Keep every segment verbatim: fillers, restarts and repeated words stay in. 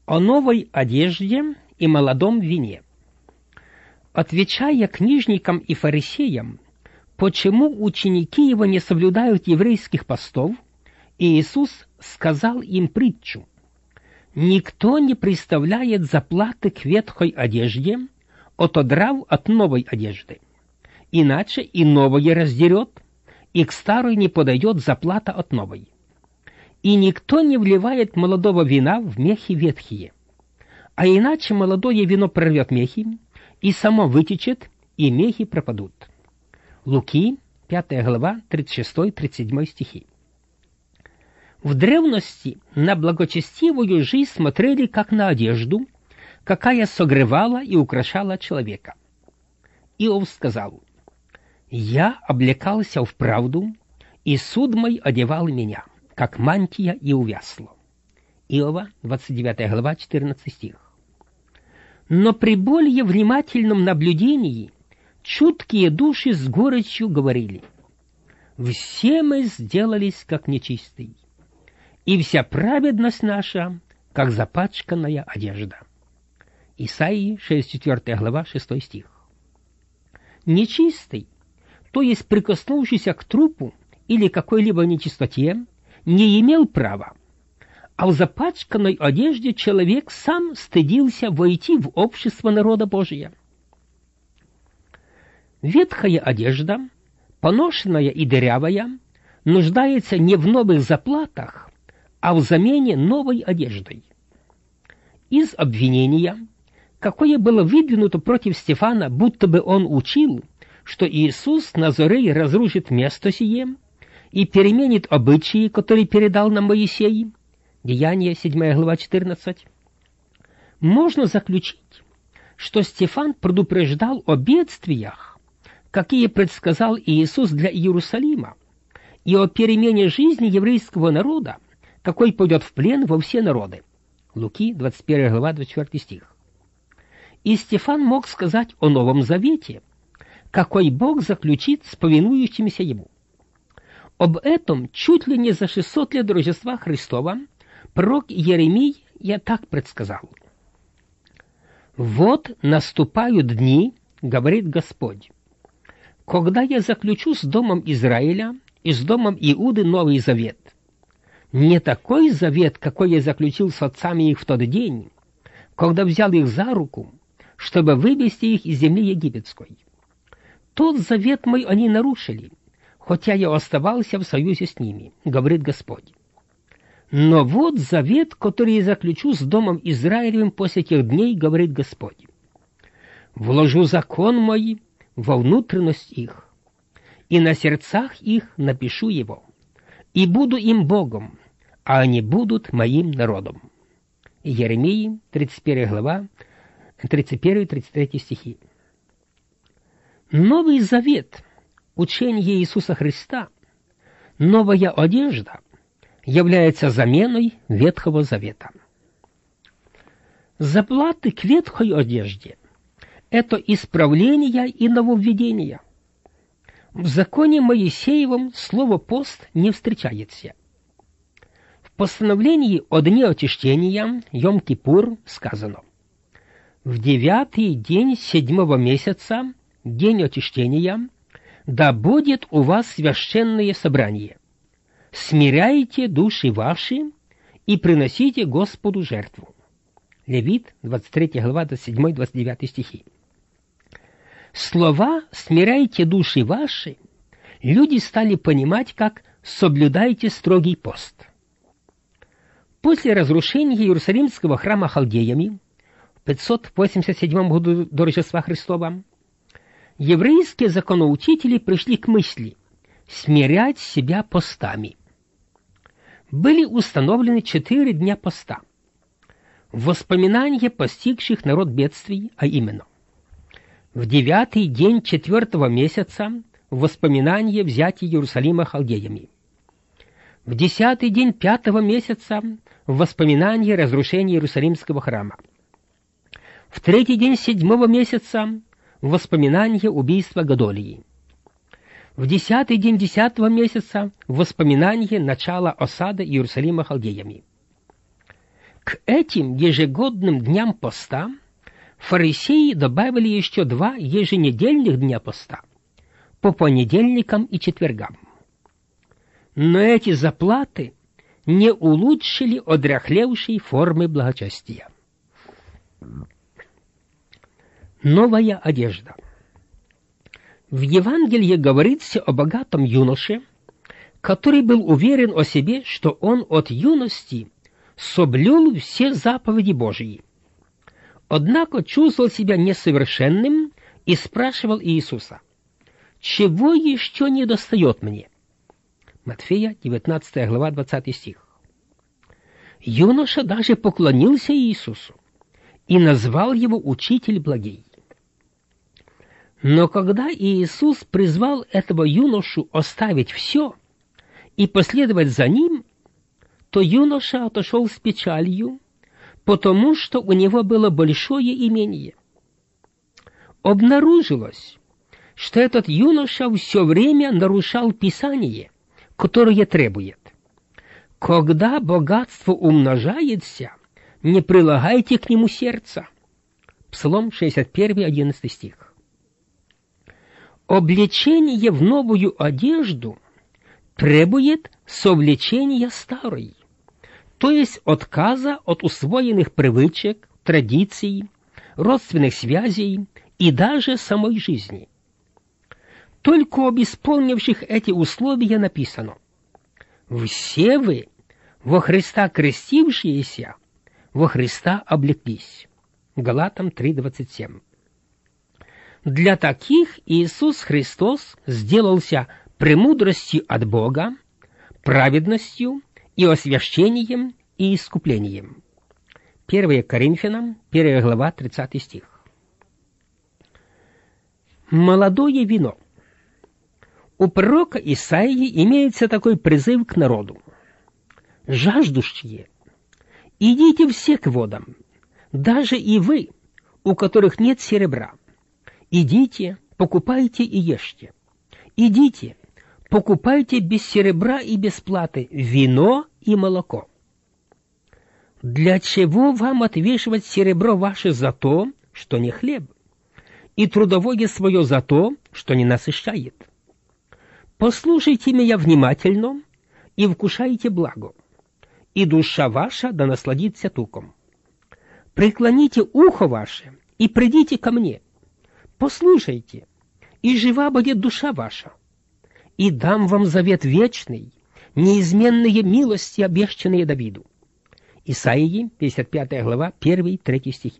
о новой одежде и молодом вине. Отвечая книжникам и фарисеям, почему ученики его не соблюдают еврейских постов, Иисус сказал им притчу: «Никто не приставляет заплаты к ветхой одежде, отодрав от новой одежды, иначе и новое раздерет, и к старой не подойдет заплата от новой. И никто не вливает молодого вина в мехи ветхие, а иначе молодое вино прорвет мехи, и само вытечет, и мехи пропадут». Луки, пятая глава, тридцать шестой тридцать седьмой стихи. В древности на благочестивую жизнь смотрели как на одежду, какая согревала и украшала человека. Иов сказал: «Я облекался в правду, и суд мой одевал меня, как мантия и увясло». Иова, двадцать девятая глава, четырнадцатый стих. Но при более внимательном наблюдении чуткие души с горечью говорили: «Все мы сделались как нечистые, и вся праведность наша, как запачканная одежда». Исаии, шестьдесят четвёртая глава, шестой стих. Нечистый, то есть прикоснувшийся к трупу или какой-либо нечистоте, не имел права, а в запачканной одежде человек сам стыдился войти в общество народа Божия. Ветхая одежда, поношенная и дырявая, нуждается не в новых заплатах, а в замене новой одеждой. Из обвинения, какое было выдвинуто против Стефана, будто бы он учил, что Иисус Назарей разрушит место сие и переменит обычаи, которые передал нам Моисей, Деяния, седьмая глава, четырнадцать, можно заключить, что Стефан предупреждал о бедствиях, какие предсказал Иисус для Иерусалима, и о перемене жизни еврейского народа, какой пойдет в плен во все народы. Луки, двадцать первая глава, двадцать четвёртый стих. И Стефан мог сказать о Новом Завете, какой Бог заключит с повинующимися Ему. Об этом чуть ли не за шестьсот лет до Рождества Христова пророк Иеремия я так предсказал: «Вот наступают дни, говорит Господь, когда я заключу с домом Израиля и с домом Иуды Новый Завет. Не такой завет, какой я заключил с отцами их в тот день, когда взял их за руку, чтобы вывести их из земли египетской. Тот завет мой они нарушили, хотя я оставался в союзе с ними, говорит Господь. Но вот завет, который я заключу с домом Израилевым после тех дней, говорит Господь. Вложу закон мой во внутренность их, и на сердцах их напишу его, и буду им Богом, а они будут моим народом». Иеремии, тридцать первая глава, тридцать первый тридцать третий стихи. Новый Завет, учение Иисуса Христа, новая одежда, является заменой Ветхого Завета. Заплаты к ветхой одежде – это исправление и нововведение. В законе Моисеевом слово «пост» не встречается. В постановлении о дне очищения, Йом-Кипур, сказано: «В девятый день седьмого месяца, день очищения, да будет у вас священное собрание. Смиряйте души ваши и приносите Господу жертву». Левит, двадцать третья глава, двадцать седьмой двадцать девятый стихи. Слова «смиряйте души ваши» люди стали понимать как «соблюдайте строгий пост». После разрушения Иерусалимского храма халдеями в пятьсот восемьдесят седьмом году до Рождества Христова еврейские законоучители пришли к мысли смирять себя постами. Были установлены четыре дня поста, воспоминания постигших народ бедствий, а именно: в девятый день четвертого месяца воспоминание взятия Иерусалима халдеями, в десятый день пятого месяца воспоминание разрушения Иерусалимского храма, в третий день седьмого месяца воспоминание убийства Годолии, в десятый день десятого месяца воспоминание начала осады Иерусалима халдеями. К этим ежегодным дням поста фарисеи добавили еще два еженедельных дня поста по понедельникам и четвергам. Но эти заплаты не улучшили одряхлевшей формы благочестия. Новая одежда. В Евангелии говорится о богатом юноше, который был уверен о себе, что он от юности соблюл все заповеди Божьи. Однако чувствовал себя несовершенным и спрашивал Иисуса: «Чего еще недостает мне?» Матфея, девятнадцатая глава, двадцатый стих. Юноша даже поклонился Иисусу и назвал его «Учитель благий». Но когда Иисус призвал этого юношу оставить все и последовать за ним, то юноша отошел с печалью, потому что у него было большое имение. Обнаружилось, что этот юноша все время нарушал Писание, которое требует: когда богатство умножается, не прилагайте к нему сердца. Псалом шестьдесят один, одиннадцатый стих. Облечение в новую одежду требует совлечения старой, то есть отказа от усвоенных привычек, традиций, родственных связей и даже самой жизни. Только об исполнивших эти условия написано: «Все вы, во Христа крестившиеся, во Христа облеклись». Галатам три двадцать семь. Для таких Иисус Христос сделался премудростью от Бога, праведностью и освящением и искуплением. первое Коринфянам, первая глава, тридцатый стих. Молодое вино. У пророка Исаии имеется такой призыв к народу: «Жаждущие, идите все к водам, даже и вы, у которых нет серебра. Идите, покупайте и ешьте. Идите, покупайте без серебра и без платы вино и молоко. Для чего вам отвешивать серебро ваше за то, что не хлеб, и трудовое свое за то, что не насыщает? Послушайте меня внимательно и вкушайте благо, и душа ваша да насладится туком. Преклоните ухо ваше и придите ко мне. Послушайте, и жива будет душа ваша, и дам вам завет вечный, неизменные милости, обещанные Давиду». Исаии, пятьдесят пятая глава, первый третий стих.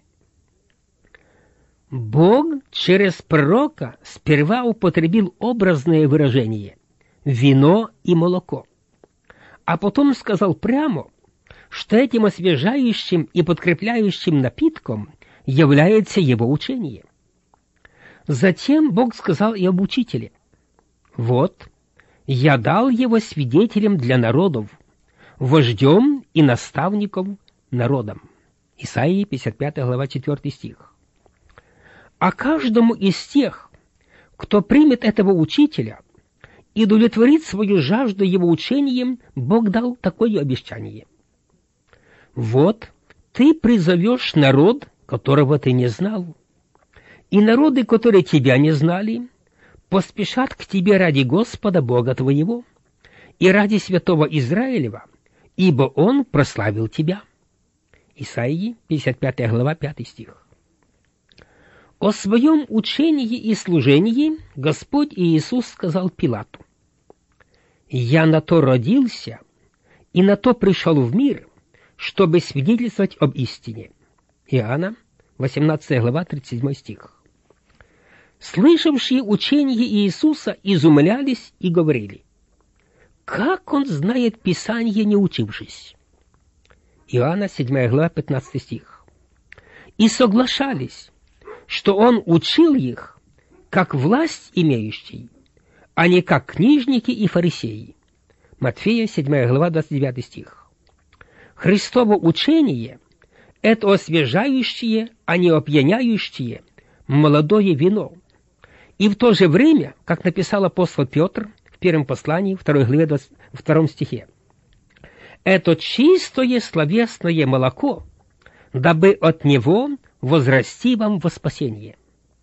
Бог через пророка сперва употребил образное выражение «вино и молоко», а потом сказал прямо, что этим освежающим и подкрепляющим напитком является его учение. Затем Бог сказал и об учителе: «Вот, я дал его свидетелем для народов, вождем и наставником народам». Исаии, пятьдесят пятая глава, четвертый стих. А каждому из тех, кто примет этого учителя и удовлетворит свою жажду его учением, Бог дал такое обещание: «Вот ты призовешь народ, которого ты не знал, и народы, которые тебя не знали, поспешат к тебе ради Господа Бога твоего и ради святого Израилева, ибо Он прославил тебя». Исаии, пятьдесят пятая глава, пятый стих. О своем учении и служении Господь Иисус сказал Пилату: «Я на то родился и на то пришел в мир, чтобы свидетельствовать об истине». Иоанна, восемнадцатая глава, тридцать седьмой стих. Слышавшие учение Иисуса изумлялись и говорили: «Как он знает Писание, не учившись?» Иоанна, седьмая глава, пятнадцатый стих. И соглашались, что он учил их, как власть имеющий, а не как книжники и фарисеи. Матфея, седьмая глава, двадцать девятый стих. Христово учение — это освежающее, а не опьяняющее молодое вино. И в то же время, как написал апостол Петр в первом послании, второй главе, двадцать втором стихе, это чистое словесное молоко, дабы от него возрасти вам во спасение.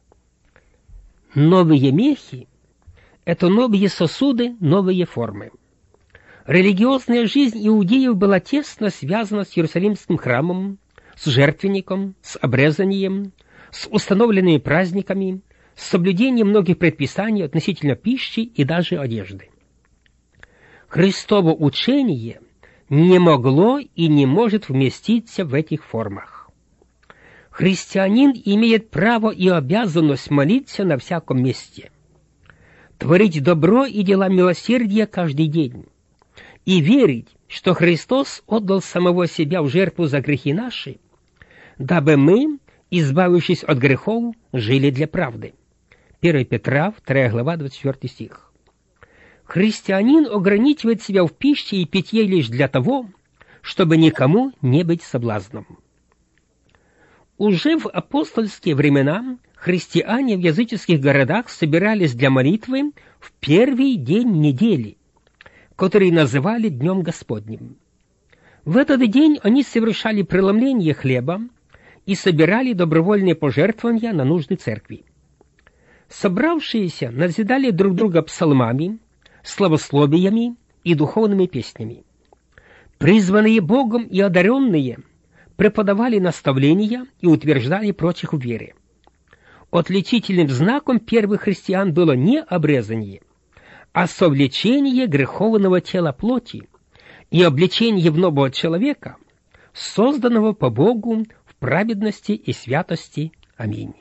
Новые мехи – это новые сосуды, новые формы. Религиозная жизнь иудеев была тесно связана с Иерусалимским храмом, с жертвенником, с обрезанием, с установленными праздниками, с соблюдением многих предписаний относительно пищи и даже одежды. Христово учение не могло и не может вместиться в этих формах. Христианин имеет право и обязанность молиться на всяком месте, творить добро и дела милосердия каждый день, и верить, что Христос отдал самого себя в жертву за грехи наши, дабы мы, избавившись от грехов, жили для правды. первое Петра, вторая глава, двадцать четвёртый стих. Христианин ограничивает себя в пище и питье лишь для того, чтобы никому не быть соблазном. Уже в апостольские времена христиане в языческих городах собирались для молитвы в первый день недели, который называли Днем Господним. В этот день они совершали преломление хлеба и собирали добровольные пожертвования на нужды церкви. Собравшиеся назидали друг друга псалмами, славословиями и духовными песнями. Призванные Богом и одаренные преподавали наставления и утверждали прочих в вере. Отличительным знаком первых христиан было не обрезание, а совлечение греховного тела плоти и облечение в нового человека, созданного по Богу в праведности и святости. Аминь.